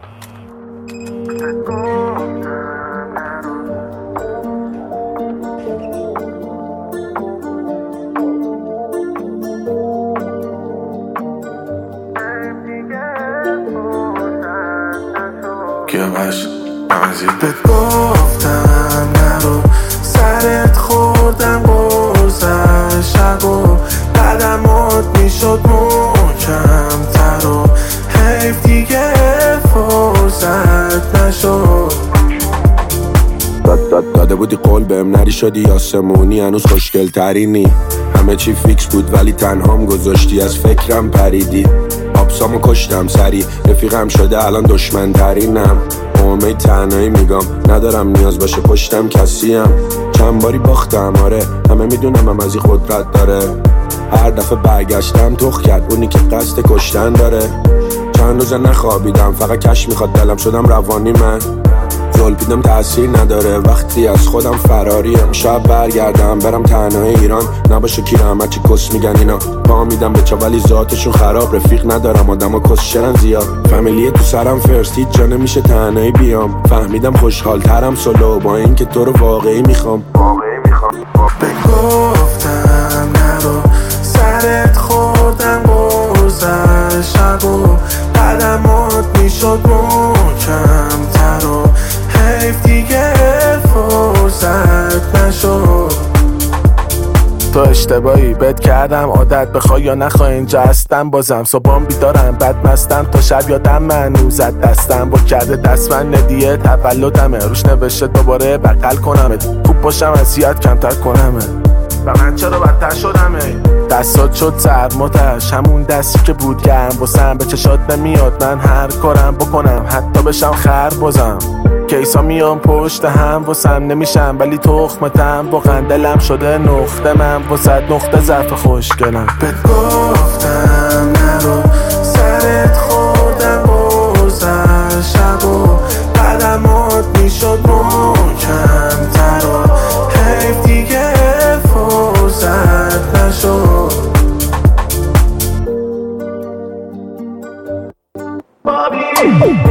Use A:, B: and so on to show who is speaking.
A: گیاوش عوضی بهت گفتم نرو، سرت خوردم قرصه شب و قدمات میشد محکم تر و حیف دیگه فرصت نشد.
B: داده بودی قول بهم نری شدی آسمونی، هنوز خوشگل ترینی. همه چی فیکس بود ولی تنهام گذاشتی، از فکرم پریدی. آبسامو کشتم سری، رفیقم شده الان دشمن ترینم. امید تنهایی میگم ندارم نیاز باشه پشتم کسیم. چند باری باختم آره، همه میدونم هم از این قدرت داره. هر دفعه برگشتم تخ کرد اونی که قصد کشتن داره. چند روزه نخوابیدم فقط کش میخواد دلم، شدم روانی من. زلپیدم تأثیر نداره وقتی از خودم فراریم. شاید برگردم برم تنهای ایران، نباشه کی رحمت چی کس میگن اینا. پا میدم به چا ولی ذاتشون خراب، رفیق ندارم آدم ها کس شرن زیاد. فامیلیه تو سرم فرست هیچ جا نمیشه تنهایی بیام. فهمیدم خوشحال ترم سولو با این که تو رو واقعی میخوام.
A: بگفتم نرو، سرت خوردم قرصه شب و قدمات میشد محکم تر و حیف دیگه فرصت نشد. تو اشتباهی بد کردم عادت بخوای یا نخوای اینجا هستم. بازم صبحام بیدارم بد مستم تا شب یادم منو زد دستم با کرده دست من ندیه تولدمه روش نوشته دوباره بغل کنمت. خوب باشم اذیت کمتر کنمه و من چرا بدتر شدمه. دستات شد سرماتش همون دستی که بود گرم واسم، به چشات نمیاد من هر کارم بکنم حتی بشم خر بازم. کیسا میام پشت هم واسم نمیشم ولی تخمتم با قندلم شده نقطه من واسد نقطه ضعف خوشگلم. بهت گفتم نرو، سرت خوردم قرصه شب و قدمات میشد محکم تر و حیف دیگه فرصت نشد. بابی